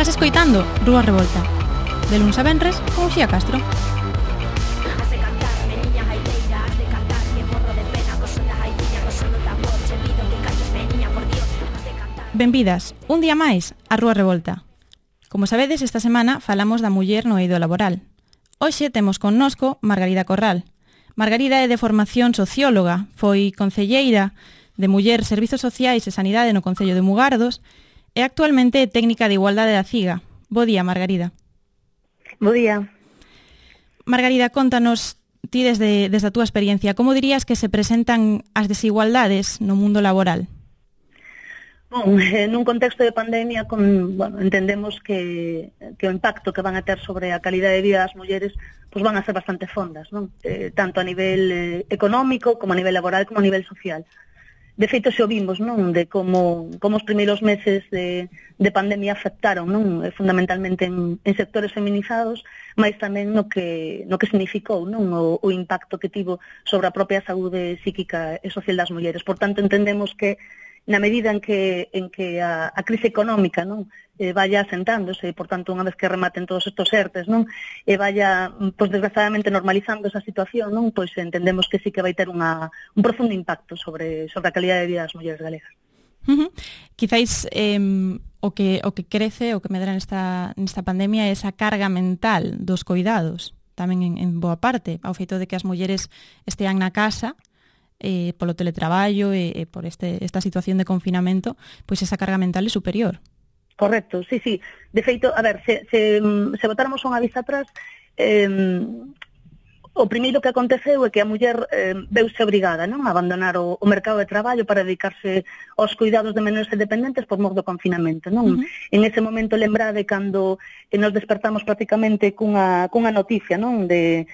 Estás escoitando Rúa Revolta, de luns a venres con Uxía Castro. Benvidas, un día máis a Rúa Revolta. Como sabedes, esta semana falamos da muller no eido laboral. Hoxe temos connosco Margarida Corral. Margarida é de formación socióloga, foi concelleira de Muller, Servizos Sociais e Sanidade no Concello de Mugardos e actualmente é técnica de igualdade da CIGA. Bo día, Margarida. Bo día. Margarida, contanos ti desde a túa experiencia, como dirías que se presentan as desigualdades no mundo laboral? Bon, nun contexto de pandemia, entendemos que o impacto que van a ter sobre a calidade de vida das mulleres van a ser bastante fondas, non? Tanto a nivel económico, como a nivel laboral, como a nivel social. De feito, xo vimos, non? De como os primeiros meses de pandemia afectaron, non? Fundamentalmente en sectores feminizados, mas tamén no que significou, non? O impacto que tivo sobre a propia saúde psíquica e social das mulleres. Por tanto, entendemos que na medida en que a crise económica, non, vaya asentándose, e, por tanto, unha vez que rematen todos estos ERTES, non, e vaya, desgraciadamente, normalizando esa situación, non, entendemos que sí que vai ter un profundo impacto sobre a calidad de vida das mulleres galegas. Quizáis o que crece, o que medra nesta pandemia é esa carga mental dos coidados, tamén en boa parte, ao feito de que as mulleres estean na casa, polo teletraballo e por esta situación de confinamento, pois esa carga mental é superior. Correcto, sí. De feito, a ver, se botáramos unha vista atrás, o primeiro que aconteceu é que a muller veuse obrigada, non, a abandonar o mercado de traballo para dedicarse aos cuidados de menores e dependentes por mor do confinamento, non? En ese momento, lembrade cando nos despertamos prácticamente cunha noticia, non,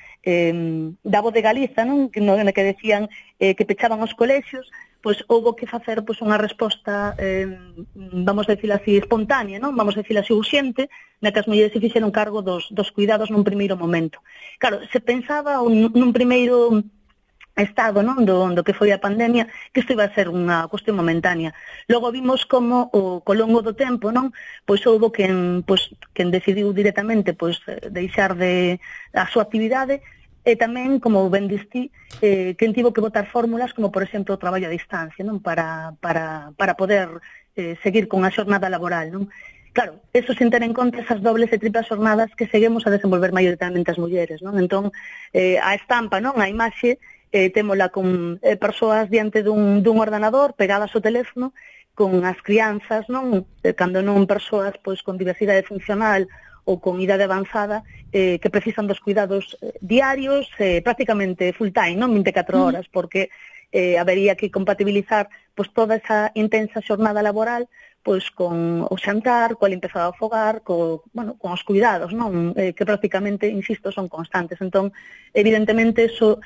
da Voz de Galiza, non, na que decían que pechaban os colexios, pois houbo que facer unha resposta, vamos a decir así, espontánea, non? Vamos a decir así, urxente, na que as mulleres se fixeron cargo dos cuidados nun primeiro momento. Claro, se pensaba nun primeiro estado, non, do que foi a pandemia, que isto iba a ser unha cuestión momentánea. Logo vimos como co longo do tempo, non, pois houbo quen decidiu directamente deixar a súa actividade, e tamén, como ben distí, quen tivo que botar fórmulas como, por exemplo, o traballo a distancia, non, para poder seguir con a xornada laboral, non? Claro, eso sin ter en conta esas dobles e triplas xornadas que seguimos a desenvolver maioritariamente as mulleres, non? Entón, a estampa, non, a imaxe, témola con persoas diante dun ordenador, pegadas ao teléfono, con as crianzas, non? Cando non persoas con diversidade funcional ou con idade avanzada, que precisan dos cuidados diarios, prácticamente full time, non, 24 horas, porque habería que compatibilizar toda esa intensa xornada laboral con o xantar, coa limpeza do fogar, con os cuidados, non, que prácticamente, insisto, son constantes. Entón, evidentemente, eso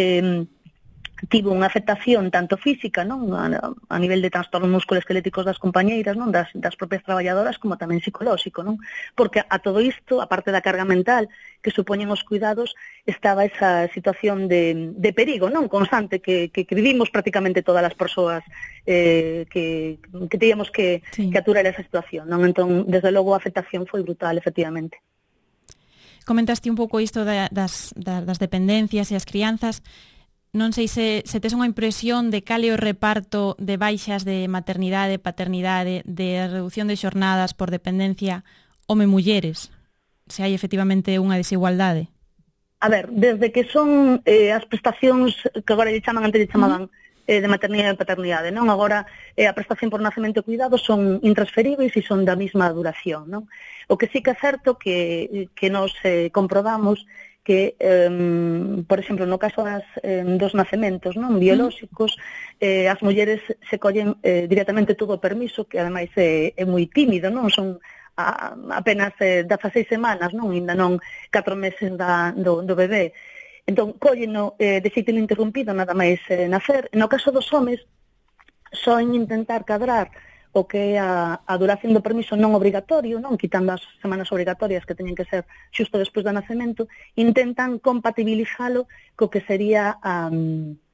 tivo unha afectación tanto física, non, a nivel de trastornos musculoesqueléticos das compañeiras, non, das propias traballadoras, como tamén psicolóxico, non? Porque a todo isto, a parte da carga mental que supoñen os cuidados, estaba esa situación de perigo, non, constante que vivimos prácticamente todas as persoas que teníamos que aturar esa situación, non? Entón, desde logo, a afectación foi brutal, efectivamente. Comentaste un pouco isto das dependencias e as crianzas. Non sei se tes unha impresión de cal é o reparto de baixas de maternidade, paternidade, de reducción de xornadas por dependencia home-mulleres, se hai efectivamente unha desigualdade. A ver, desde que son as prestacións que agora antes lle chamaban de maternidade e paternidade, non? Agora a prestación por nacemento e cuidado son intransferíveis e son da mesma duración, non? O que sí que é certo que nos comprobamos que, por exemplo, no caso dos nacementos, non, biolóxicos, as mulleres se collen directamente todo o permiso, que ademais é moi tímido, non? Son apenas 16 semanas, non? Ainda non 4 meses do bebé. Entón, colleno de xeito ininterrumpido, nada máis nacer. No caso dos homes, soen intentar cadrar o que é a duración do permiso non obrigatorio, non, quitando as semanas obrigatorias que teñen que ser xusto despois do nacemento, intentan compatibilizalo co que sería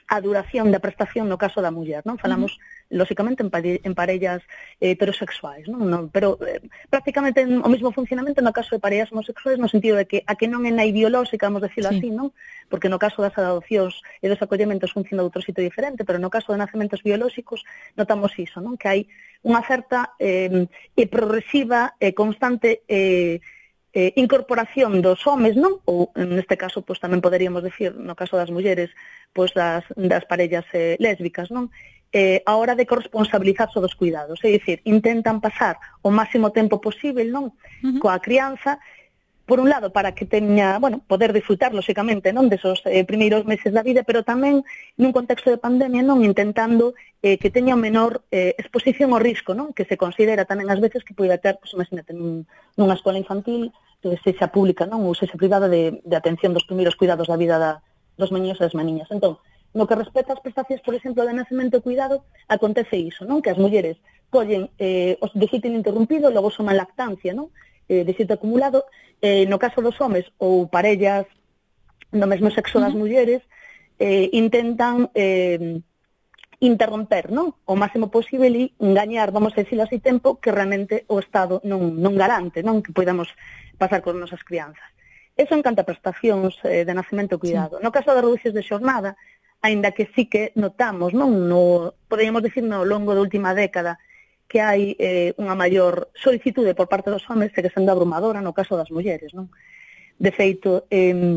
a duración da prestación no caso da muller, non? Falamos, lóxicamente, en parellas heterosexuais, non? Pero prácticamente o mesmo funcionamento no caso de parellas homosexuais, no sentido de que a que non é nai biolóxica, vamos decirlo así, non? Porque no caso das adopcións e dos acollementos funciona de outro sitio diferente, pero no caso de nacementos biolóxicos notamos iso, non? Que hai unha certa progresiva e constante incorporación dos homes, non? Ou neste caso, pois tamén poderíamos decir, no caso das mulleres, pois das parellas lésbicas, non? A hora de corresponsabilizarse dos cuidados, é dicir, intentan pasar o máximo tempo posible, non? Coa crianza, por un lado, para que teña, poder disfrutar, lóxicamente, non? Desos primeiros meses da vida, pero tamén nun contexto de pandemia, non? Intentando que teña menor exposición ao risco, non? Que se considera tamén ás veces que poida ter, pois, imagínate, nunha escola infantil, sexa pública, non? Ou sexa privada de atención dos primeiros cuidados da vida dos meniños e das maniñas. Entón, no que respecta ás prestacións, por exemplo, de nacemento e cuidado, acontece iso, non? Que as mulleres collen os de xeito ininterrumpido, logo soman lactancia, non? De xeito acumulado, no caso dos homes ou parellas no mesmo sexo das mulleres, intentan interromper, non? O máximo posible e engañar, vamos a decirlo así, tempo que realmente o Estado non garante, non? Que podamos pasar con nosas crianzas. Eso en canto a prestacións de nacemento e cuidado. No caso das reducións de xornada, aínda que sí que notamos, non? Poderíamos dicir no longo da última década que hai unha maior solicitude por parte dos homes, que sendo abrumadora no caso das mulleres, non? De feito,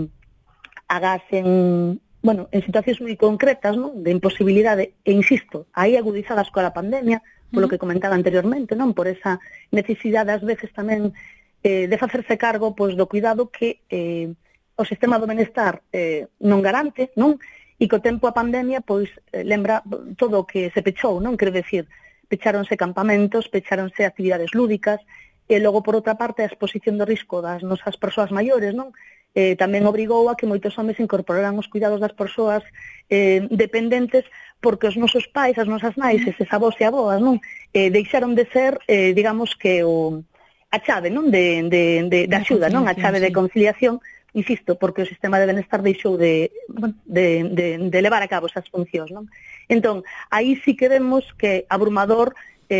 agás en situacións moi concretas, non? De imposibilidade, e insisto, aí agudizadas coa pandemia, polo que comentaba anteriormente, non? Por esa necesidade ás veces tamén de facerse cargo, pois, do cuidado que o sistema do benestar non garante, non? E co tempo a pandemia, pois, lembra todo o que se pechou, non? Quero decir, pecháronse campamentos, pecháronse actividades lúdicas, e logo, por outra parte, a exposición do risco das nosas persoas maiores, non? Tamén obrigou a que moitos homes incorporaran os cuidados das persoas dependentes, porque os nosos pais, as nosas nais, eses avós e aboas, non? Deixaron de ser, digamos que a chave, non? De axuda, non? A chave de conciliación, insisto, porque o sistema de benestar deixou de levar a cabo esas funcións, non? Entón, aí sí que vemos que abrumador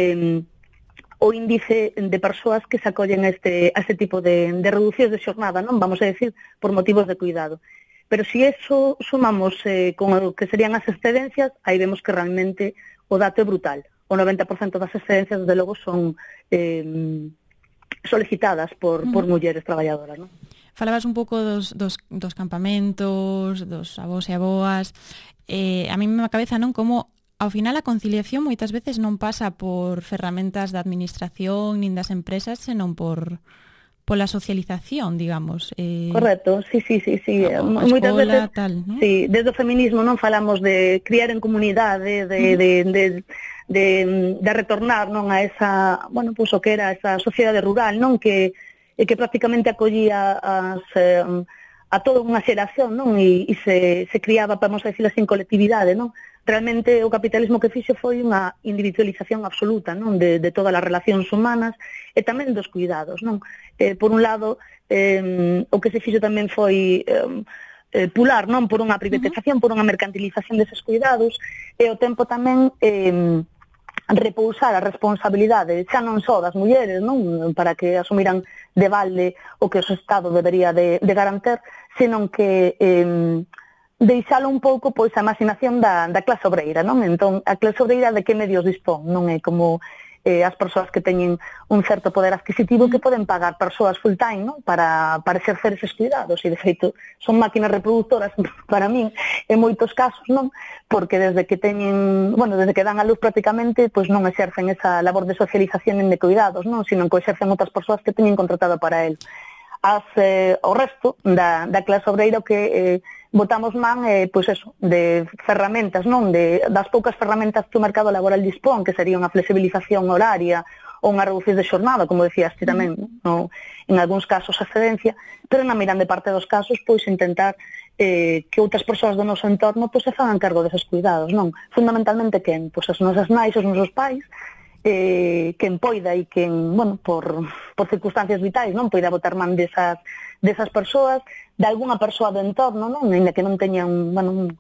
o índice de persoas que se acollen a este tipo de reducións de xornada, non? Vamos a decir, por motivos de cuidado. Pero se eso sumamos con o que serían as excedencias, aí vemos que realmente o dato é brutal. O 90% das excedencias, desde logo, son solicitadas por mulleres traballadoras, non? Falabas un pouco dos campamentos, dos avós e aboas. A mí me cabeza, non, como ao final a conciliación moitas veces non pasa por ferramentas da administración nin das empresas, senón pola socialización, digamos. Correcto, sí. Moitas veces, tal, ¿no? Sí, desde o feminismo non falamos de criar en comunidade, de retornar, non, a esa, pois o que era esa sociedade rural, non, que prácticamente acollía a toda unha xeración, non? E se criaba, vamos a decirlo así, en colectividade, non? Realmente o capitalismo que fixo foi unha individualización absoluta, non? De todas as relacións humanas e tamén dos cuidados, non? Por un lado, o que se fixo tamén foi pular, non? Por unha privatización, por unha mercantilización deses cuidados, e ao tempo tamén repousar a responsabilidade xa non só das mulleres, non, para que asumiran de balde o que o Estado debería de garantir, senón que deixalo un pouco pois a imaginación da clase obreira, non? Entón, a clase obreira de que medios dispón, non é como as persoas que teñen un certo poder adquisitivo que poden pagar persoas full time, non? Para exercer eses cuidados, e de feito son máquinas reproductoras para min en moitos casos, non? Porque desde que dan a luz prácticamente, pois non exercen esa labor de socialización e de cuidados, non? Sino que exercen outras persoas que teñen contratado para el. O resto da clase obreira que botamos man, pois eso, de ferramentas, non? Das poucas ferramentas que o mercado laboral dispón, que sería unha flexibilización horaria ou unha reducción de xornada, como decías ti tamén, no? En algúns casos a excedencia, pero na mirande parte dos casos, pois intentar que outras persoas do noso entorno pois se fagan cargo deses cuidados, non? Fundamentalmente quen? Pois as nosas nais, os nosos pais, quen poida e quen, por circunstancias vitais, non poida botar man desas persoas, de algunha persoa do entorno, non? Ainda que non teñan, un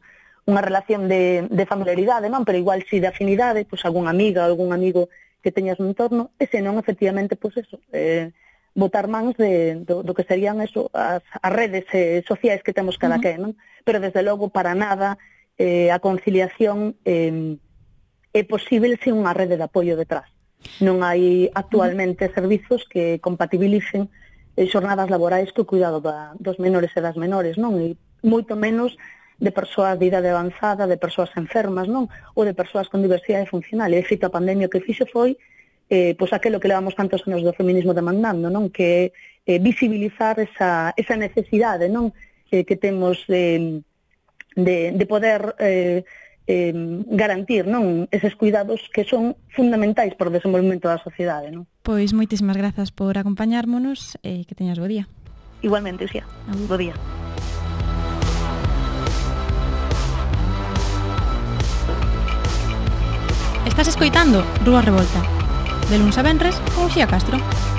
unha relación de familiaridade, non? Pero igual si de afinidade, pois algún amigo que teñas no entorno, e senón, efectivamente, pois eso, botar mans do que serían eso, as redes sociais que temos cada quen, non? Pero, desde logo, para nada a conciliación é posible sen unha rede de apoio detrás. Non hai actualmente servizos que compatibilicen xornadas laborais co cuidado dos menores e das menores, non? E moito menos de persoas de idade avanzada, de persoas enfermas, non? Ou de persoas con diversidade funcional. E, de feito, a pandemia que fixo foi pois aquilo que levamos tantos anos do feminismo demandando, non? Que visibilizar esa necesidade, non? Que temos de poder garantir, non, eses cuidados que son fundamentais para o desenvolvemento da sociedade, non? Pois moitísimas grazas por acompañármonos e que teñas bo día. Igualmente, Uxía. Bo día. Estás escoitando Rúa Revolta, de luns a venres con Uxía Castro.